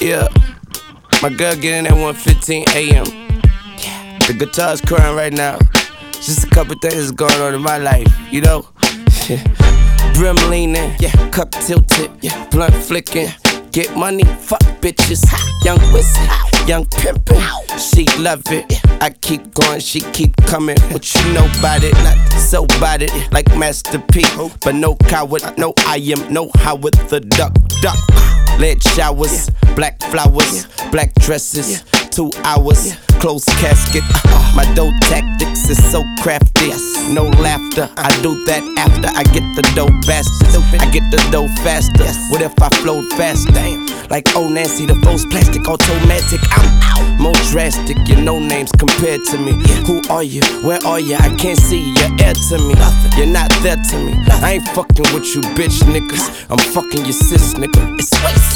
Yeah, my girl getting at 1:15 a.m. The guitar's crying right now. Just a couple things going on in my life, you know. Brim leaning, cup tilted, blunt flicking. Get money, fuck bitches. Young whiz, young pimpin'. She love it. I keep going, she keep coming. What you know about it? Not so about it, like Master P. But no coward, no I am, no how with the duck. Lead showers, black flowers, black dresses, 2 hours, closed casket. My dough tactics is so crafty, no laughter. I do that after I get the dough bastards. I get the dough faster. What if I flowed fast? Like oh Nancy, the foes plastic automatic. I'm out, more drastic. You know names compared to me. Who are you? Where are you? I can't see you. You're air to me. You're not there to me. I ain't fucking with you, bitch niggas. I'm fucking your sis, nigga. It's waste.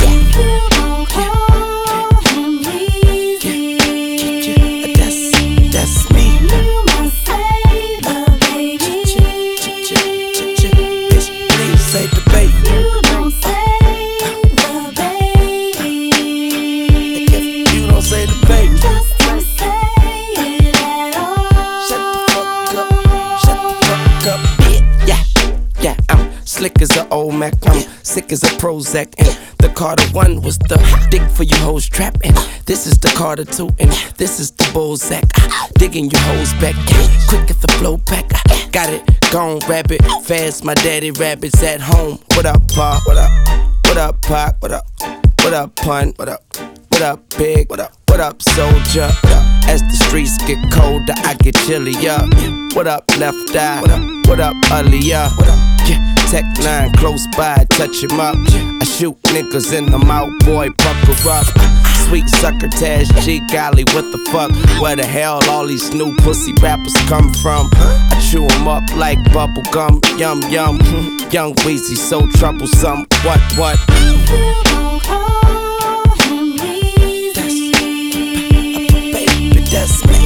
That's me. Bitch, please say the baby. If you don't say the baby, shut the fuck up. Yeah, I'm slick as an old Mac. I'm sick as a Prozac. And the Carter 1 was the dick for you hoes trapping. This is the Carter 2 and this is the Bozak. Digging your hoes back, quick at the flow back. Got it, gone rabbit, fast. My daddy rabbits at home. What up, Pa? What up? What up, Pac? What up? What up, Pun? What up? What up, Big? What up? What up, Soldier? What up? As the streets get colder, I get chillier. What up, Left Eye? What up? What up, Aaliyah? What up? Tech 9 close by, touch him up. I shoot niggas in the mouth, boy, buckle up. Sweet succotash, G golly, what the fuck? Where the hell all these new pussy rappers come from? I chew them up like bubble gum, yum yum. Young Weezy so troublesome, what? That's me.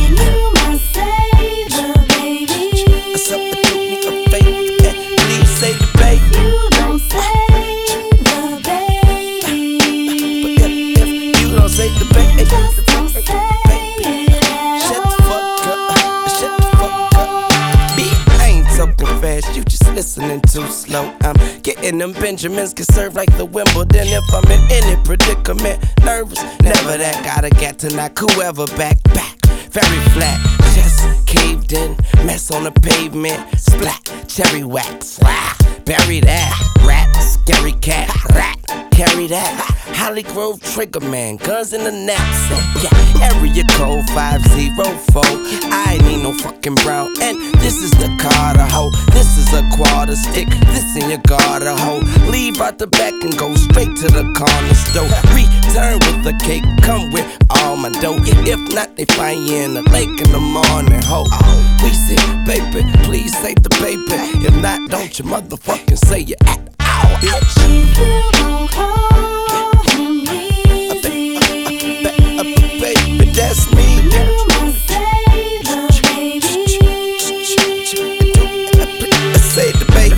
Say the baby. You don't say the baby. But if you don't say the baby, just don't say baby. Shut the fuck up. Shut the fuck up. Bitch, I ain't talking fast. You just listening too slow. I'm getting them Benjamins get served like the Wimbledon. If I'm in any predicament, nervous, never that. Gotta get to knock whoever back. Very flat, just caved in, mess on the pavement, splat, cherry wax, bury that, rat, scary cat, rat, carry that, Holly Grove trigger man, guns in the knapsack, area code 504, I ain't need no fucking brown, and this is the Carter hoe, this is a quarter stick, this in your garter hoe, leave out the back and go straight to the corner store, return with the cake, come with all my dough, if not they find you in the lake in the morning, ho. We say, baby, please say the baby. If not, don't you motherfucking say you at all, bitch. Baby, that's me. Say the baby.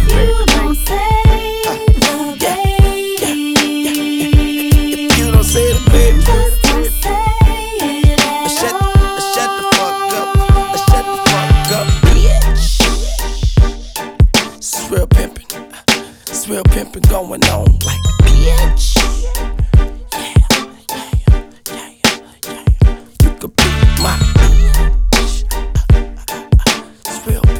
If you don't say the baby. Real pimpin' going on like bitch. You could be my bitch. It's real